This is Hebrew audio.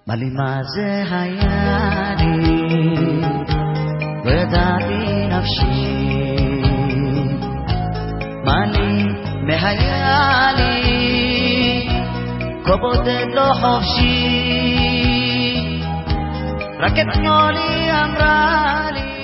לי מה זה היה לי, לא ידעתי נפשי, מה לי היה לי, כה בודד לא חופשי, רק אתמול היא אמרה לי